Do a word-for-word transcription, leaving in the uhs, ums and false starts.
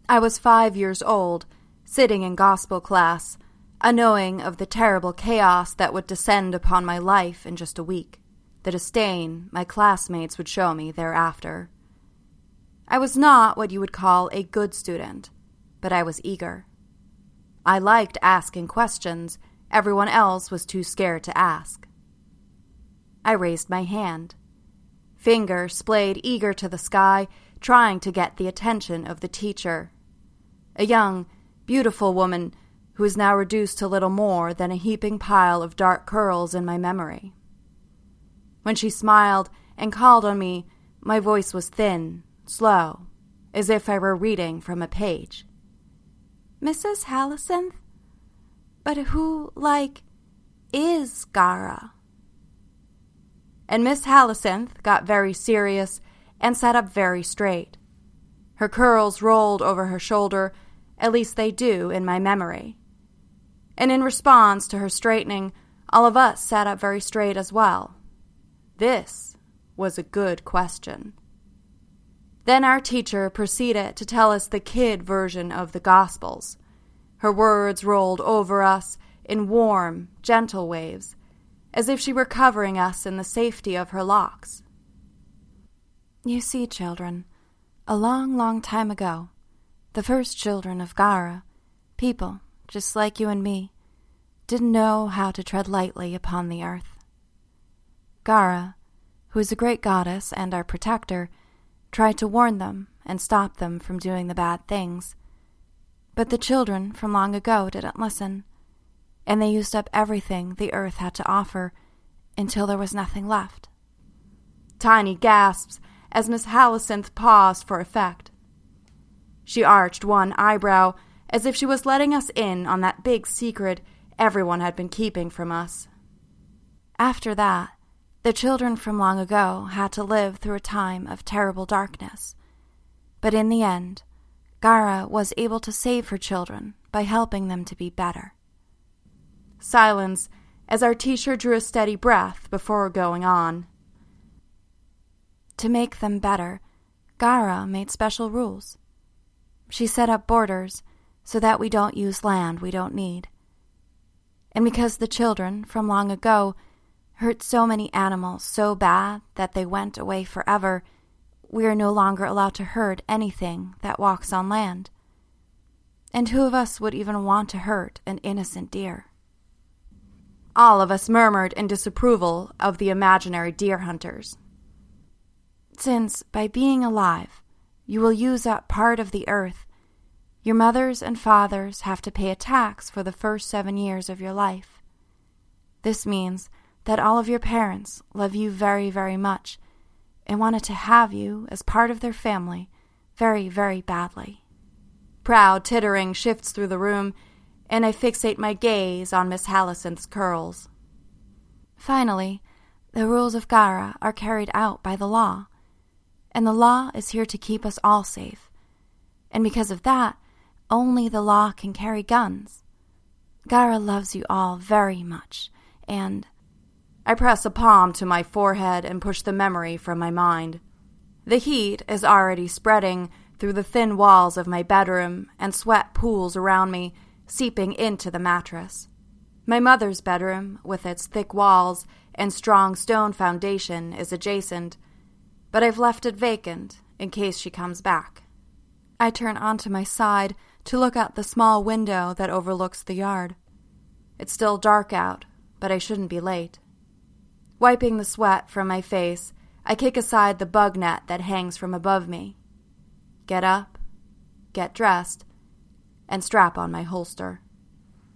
I was five years old, sitting in gospel class, unknowing of the terrible chaos that would descend upon my life in just a week, the disdain my classmates would show me thereafter. I was not what you would call a good student, but I was eager. I liked asking questions everyone else was too scared to ask. I raised my hand. Finger splayed eager to the sky, trying to get the attention of the teacher. A young, beautiful woman who is now reduced to little more than a heaping pile of dark curls in my memory. When she smiled and called on me, my voice was thin, slow, as if I were reading from a page. "Missus Hyacinth? But who, like, is Gara?" And Miss Hyacinth got very serious and sat up very straight. Her curls rolled over her shoulder, at least they do in my memory. And in response to her straightening, all of us sat up very straight as well. This was a good question. Then our teacher proceeded to tell us the kid version of the Gospels. Her words rolled over us in warm, gentle waves, as if she were covering us in the safety of her locks. "You see, children, a long, long time ago, the first children of Gara, people just like you and me, didn't know how to tread lightly upon the earth. Gara, who is a great goddess and our protector, tried to warn them and stop them from doing the bad things. But the children from long ago didn't listen, and they used up everything the earth had to offer until there was nothing left." Tiny gasps as Miss Hyacinth paused for effect. She arched one eyebrow as if she was letting us in on that big secret everyone had been keeping from us. After that, the children from long ago had to live through a time of terrible darkness. But in the end, Gara was able to save her children by helping them to be better. Silence as our teacher drew a steady breath before going on. To make them better, Gara made special rules. She set up borders so that we don't use land we don't need. And because the children from long ago hurt so many animals so bad that they went away forever, we are no longer allowed to hurt anything that walks on land. And who of us would even want to hurt an innocent deer? All of us murmured in disapproval of the imaginary deer hunters. Since, by being alive, you will use up part of the earth, your mothers and fathers have to pay a tax for the first seven years of your life. This means that all of your parents love you very, very much and wanted to have you as part of their family very, very badly. Proud tittering shifts through the room, and I fixate my gaze on Miss Hyacinth's curls. Finally, the rules of Gara are carried out by the law, and the law is here to keep us all safe. And because of that, only the law can carry guns. Gara loves you all very much, and I press a palm to my forehead and push the memory from my mind. The heat is already spreading through the thin walls of my bedroom, and sweat pools around me, seeping into the mattress. My mother's bedroom, with its thick walls and strong stone foundation, is adjacent, but I've left it vacant in case she comes back. I turn onto my side to look out the small window that overlooks the yard. It's still dark out, but I shouldn't be late. Wiping the sweat from my face, I kick aside the bug net that hangs from above me. Get up, get dressed, and strap on my holster.